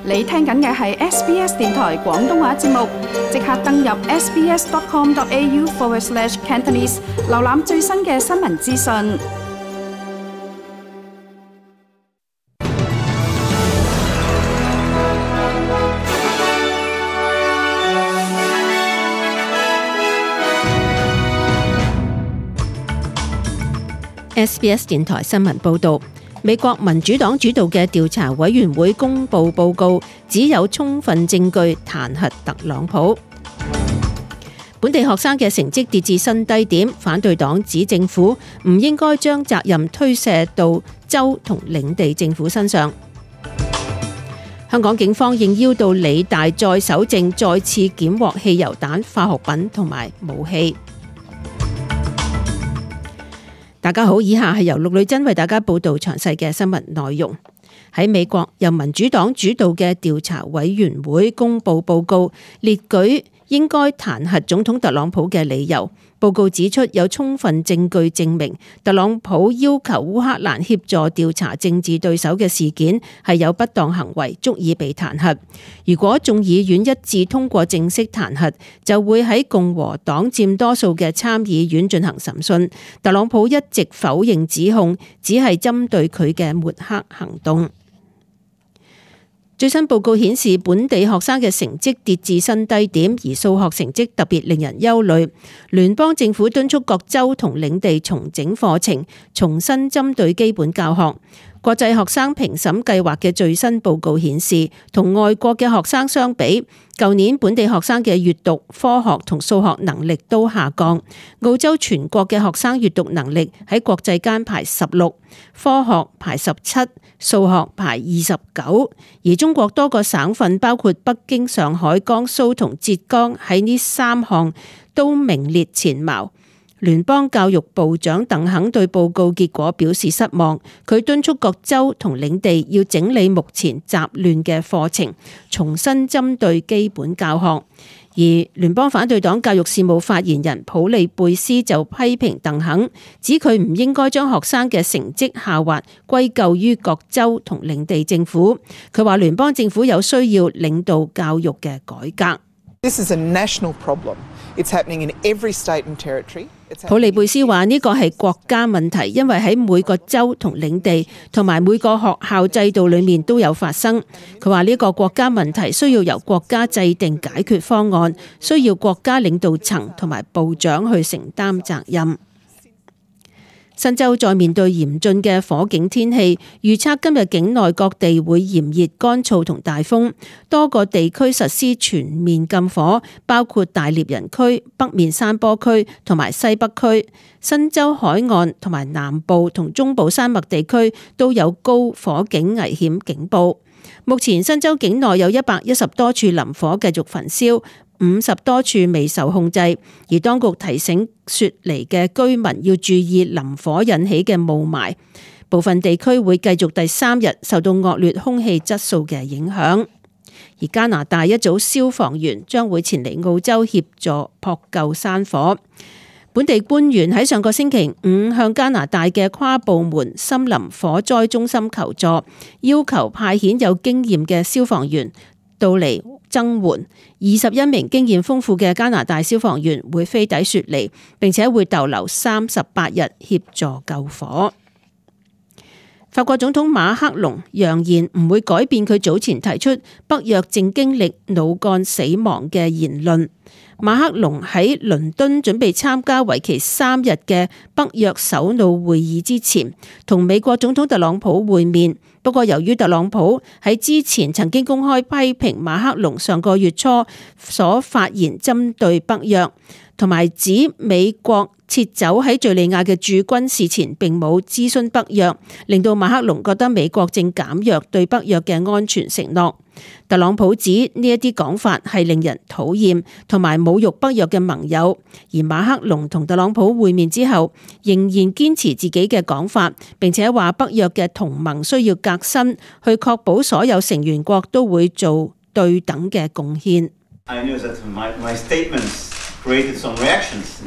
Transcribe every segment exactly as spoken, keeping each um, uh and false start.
你聽緊嘅係 S B S 電台廣東話節目，即刻登入 sbs.com.au forward slash Cantonese， 瀏覽最新嘅新聞資訊。 S B S 電台新聞報導，美國民主黨主導嘅調查委員會公佈報告，只有充分證據彈劾特朗普。本地學生嘅成績跌至新低點，反對黨指政府唔應該將責任推卸到州同領地政府身上。香港警方應邀到理大再搜證，再次檢獲汽油彈、化學品同埋武器。大家好，以下係由陸女珍為大家報道詳細嘅新聞內容。喺美國，由民主黨主導嘅調查委員會公布報告，列舉應該彈劾總統特朗普嘅理由。報告指出，有充分證據證明特朗普要求烏克蘭協助調查政治對手嘅事件係有不當行為，足以被彈劾。如果眾議院一致通過正式彈劾，就會喺共和黨佔多數嘅參議院進行審訊。特朗普一直否認指控，只係針對佢嘅抹黑行動。最新報告顯示，本地學生嘅成績跌至新低點，而數學成績特別令人憂慮。聯邦政府敦促各州同領地重整課程，重新針對基本教學。國際學生評審計劃嘅最新報告顯示，同外國嘅學生相比，舊年本地學生嘅閱讀、科學同數學能力都下降。澳洲全國嘅學生閱讀能力喺國際間排十六，科學排十七，數學排二十九。而中國多個省份，包括北京、上海、江蘇同浙江，喺呢三項都名列前茅。聯邦教育部長鄧肯對報告結果表示失望，佢敦促各州同領地要整理目前雜亂嘅課程，重新針對基本教學。而聯邦反對黨教育事務發言人普利貝斯就批評鄧肯，指佢唔應該將學生嘅成績下滑歸咎於各州同領地政府。佢話聯邦政府有需要領導教育嘅改革。 This is a national problem. It's happening in every state and territory. 普利貝斯話呢個係國家問題，因為喺每個州同領地同埋每個學校制度裏面都有發生。佢話呢個國家問題需要由國家制定解決方案，需要國家領導層同埋部長去承擔責任。新州再面對嚴峻嘅火警天氣，預測今日境內各地會炎熱、乾燥同大風，多個地區實施全面禁火，包括大獵人區、北面山坡區同埋西北區。新州海岸同埋南部同中部山脈地區都有高火警危險警報。目前新州境內有一百一十多處林火繼續焚燒，五十多處未受控制，而當局提醒雪梨嘅居民要注意林火引起嘅霧霾。部分地區會繼續第三日受到惡劣空氣質素嘅影響。而加拿大一組消防員將會前嚟澳洲協助撲救山火。本地官員喺上個星期五向加拿大嘅跨部門森林火災中心求助，要求派遣有經驗嘅消防員到嚟增援。二十一名經驗豐富嘅加拿大消防員會飛抵雪梨，並且會逗留三十八日協助救火。法國總統馬克龍揚言唔會改變佢早前提出北約正經歷腦幹死亡嘅言論。馬克龍喺倫敦準備參加為期三日嘅北約首腦會議之前，同美國總統特朗普會面。不過由於特朗普喺之前曾經公開批評馬克龍上個月初所發言針對北約，同埋指美國撤走喺敘利亞嘅駐軍事前並冇諮詢北約，令到馬克龍覺得美國正減弱對北約嘅安全承諾。特朗普指呢一啲講法係令人討厭同埋侮辱北約嘅盟友，而馬克龍同特朗普會面之後仍然堅持自己嘅講法，並且話北約嘅同盟需要革新，去確保所有成員國都會做對等嘅貢獻。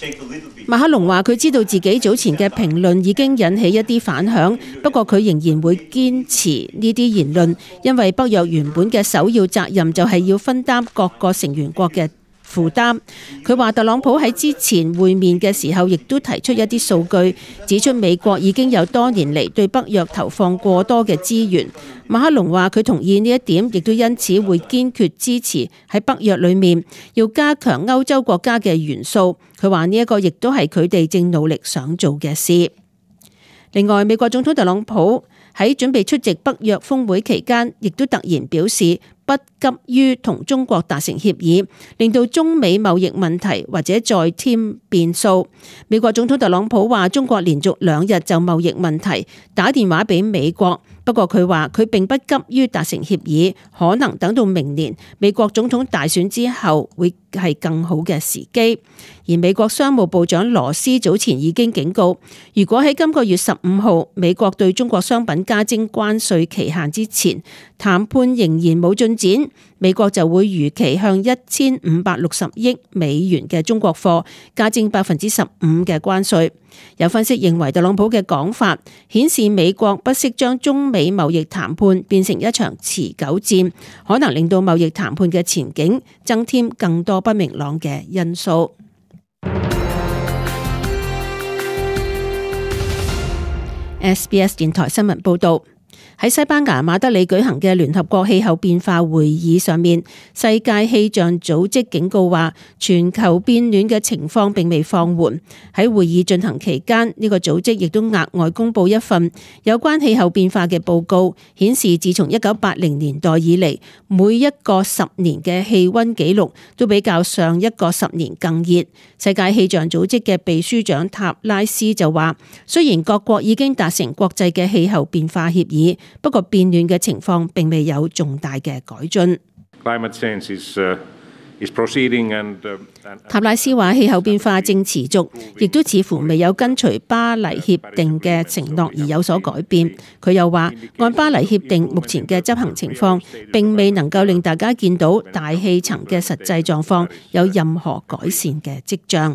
馬克龍話佢知道自己早前嘅評論已經引起一啲反響，不過佢仍然會堅持呢啲言論，因為北約原本嘅首要責任就係要分擔各個成員國嘅負擔。佢話特朗普喺之前會面嘅時候，亦都提出一啲數據，指出美國已經有多年嚟對北約投放過多嘅資源。馬克龍話佢同意呢一點，亦都因此會堅決支持喺北約裏面要加強歐洲國家嘅元素。佢話呢一個亦都係佢哋正努力想做嘅事。另外，美國總統特朗普喺準備出席北約峰會期間，亦都突然表示不急於同中國達成協議，令到中美貿易問題或者再添變數。美國總統特朗普話中國連續兩日就貿易問題打電話俾美國，不過佢話佢並不急於達成協議，可能等到明年美國總統大選之後會係更好嘅時機。而美國商務部長羅斯早前已經警告，如果喺今個月十五號美國對中國商品加徵關稅期限之前談判仍然冇進展，美國就會如期向一千五百六十億美元嘅中國貨加徵百分之十五嘅關稅。有分析認為，特朗普嘅講法顯示美國不惜將中美貿易談判變成一場持久戰，可能令到貿易談判嘅前景增添更多不明朗嘅因素。S B S 電台新聞報道。喺西班牙馬德里舉行嘅聯合國氣候變化會議上面，世界氣象組織警告話，全球變暖嘅情況並未放緩。喺會議進行期間，呢個組織亦都額外公布一份有關氣候變化嘅報告，顯示自從一九八零年代以嚟，每一個十年嘅氣溫紀錄都比較上一個十年更熱。世界氣象組織嘅秘書長塔拉斯就話，雖然各國已經達成國際嘅氣候變化協議，不過變暖嘅情況並未有重大嘅改進。塔拉斯話氣候變化正持續，亦都似乎未有跟隨巴黎協定嘅承諾而有所改變。佢又話，按巴黎協定目前嘅執行情況，並未能夠令大家見到大氣層嘅實際狀況有任何改善嘅跡象。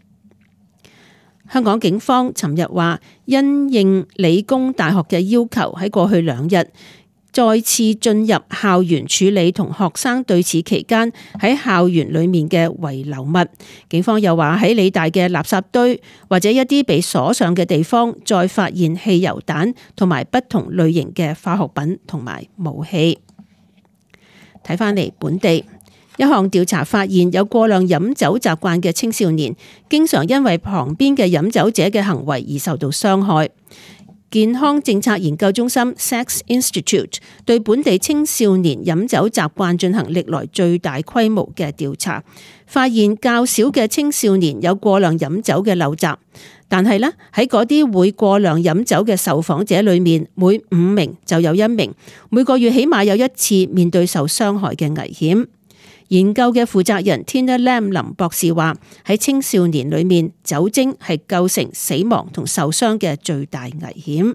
香港警方尋日話，因應理工大學嘅要求，喺過去兩日再次進入校園處理同學生對峙期間喺校園裏面嘅遺留物。警方又話喺理大嘅垃圾堆或者一啲被鎖上嘅地方，再發現汽油彈同埋不同類型嘅化學品同埋武器。睇返嚟本地。一項調查發現，有過量飲酒習慣嘅青少年，經常因為旁邊嘅飲酒者嘅行為而受到傷害。健康政策研究中心 Sax Institute 對本地青少年飲酒習慣進行歷來最大規模嘅調查，發現較少嘅青少年有過量飲酒嘅陋習，但係呢，喺嗰啲會過量飲酒嘅受訪者裏面，每五名就有一名每個月起碼有一次面對受傷害嘅危險。研究嘅負責人 Tina Lam 林博士話，喺青少年裏面，酒精係構成死亡同受傷嘅最大危險。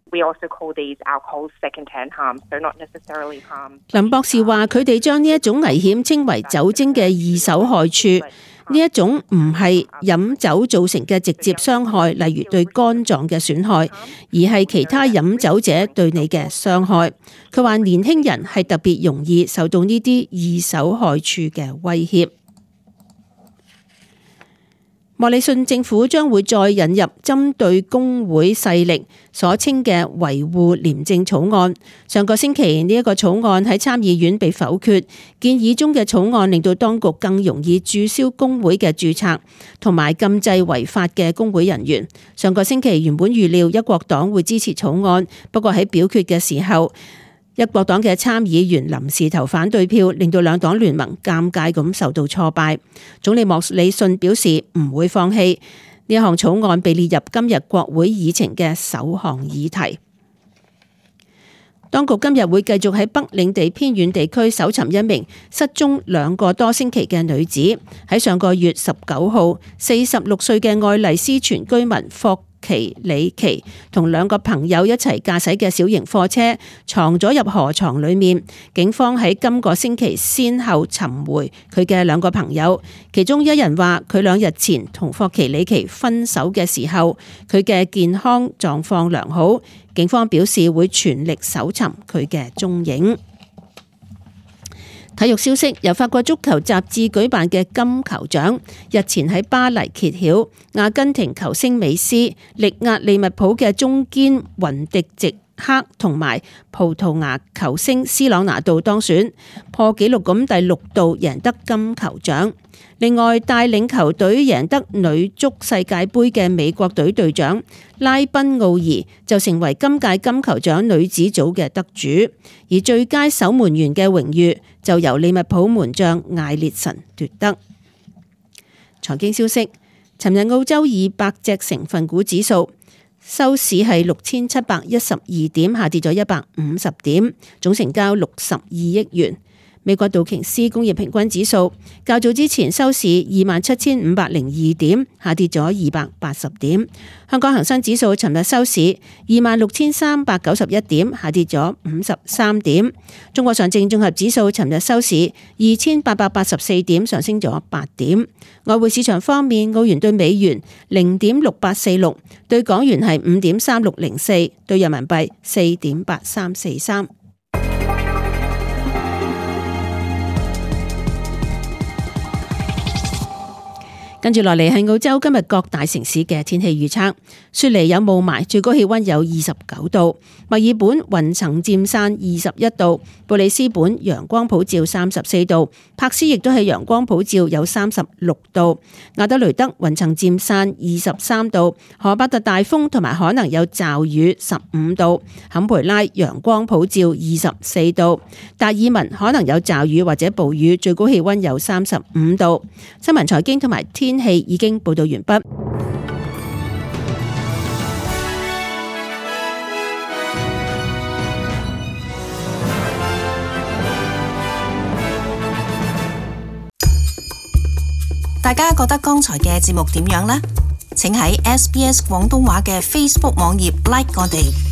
林博士話，佢哋將呢一種危險稱為酒精嘅二手害處。呢一種唔係飲酒造成嘅直接傷害，例如對肝臟嘅損害，而係其他飲酒者對你嘅傷害。佢話年輕人係特別容易受到呢啲二手害處嘅威脅。莫里遜政府將會再引入針對工會勢力所稱嘅維護廉政草案。上個星期呢一個草案喺參議院被否決，建議中嘅草案令到當局更容易註銷工會嘅註冊，同埋禁制違法嘅工會人員。上個星期原本預料一國黨會支持草案，不過喺表決嘅時候，一國黨嘅參議員臨時投反對票，令到兩黨聯盟尷尬咁受到挫敗。總理莫里遜表示唔會放棄呢項草案，被列入今日國會議程嘅首項議題。當局今日會繼續喺北領地偏遠地區搜尋一名失蹤兩個多星期嘅女子。喺上個月十九號，四十六歲嘅愛麗斯泉居民霍奇里奇同兩個朋友一齊駕駛嘅小型貨車藏咗入河床裏面。警方喺今個星期先後尋回佢嘅兩個朋友，其中一人話佢兩日前同霍奇里奇分手嘅時候，佢嘅健康狀況良好。警方表示會全力搜尋佢嘅蹤影。體育消息，由法國足球雜誌舉辦嘅金球獎日前喺巴黎揭曉，阿根廷球星美斯力壓利物浦嘅中堅雲迪直克同埋葡萄牙球星斯朗拿度當選，破紀錄咁第六度贏得金球獎。另外，帶領球隊贏得女足世界盃嘅美國隊隊長拉賓奧爾就成為今屆金球獎女子組嘅得主，而最佳守門員嘅榮譽就由利物浦門將艾列神奪得。財經消息，尋日澳洲二百隻成分股指數收市係六千七百一十二點，下跌咗一百五十點，總成交六十二億元。美國道瓊斯工業平均指數較早之前收市二萬七千五百零二點，下跌咗二百八十點。香港恒生指數尋日收市二萬六千三百九十一點，下跌咗五十三點。中國上證綜合指數尋日收市二千八百八十四點，上升咗八點。外匯市場方面，澳元對美元零點六八四六，對港元係五點三六零四，對人民幣四點八三四三。跟住落嚟係澳洲今日各大城市嘅天氣預測。雪梨有霧霾，最高氣溫有二十九度；墨爾本雲層漸散二十一度；布里斯本陽光普照三十四度；柏斯亦都係陽光普照有三十六度；亞德雷德雲層漸散二十三度；荷伯特大風同埋可能有驟雨十五度；坎培拉陽光普照二十四度；達爾文可能有驟雨或者暴雨，最高氣溫有三十五度。新聞財經同埋天氣已經報道完畢。 大家覺得剛才嘅節目點樣呢？請喺 S B S 廣東話嘅 Facebook 網頁 like 我哋。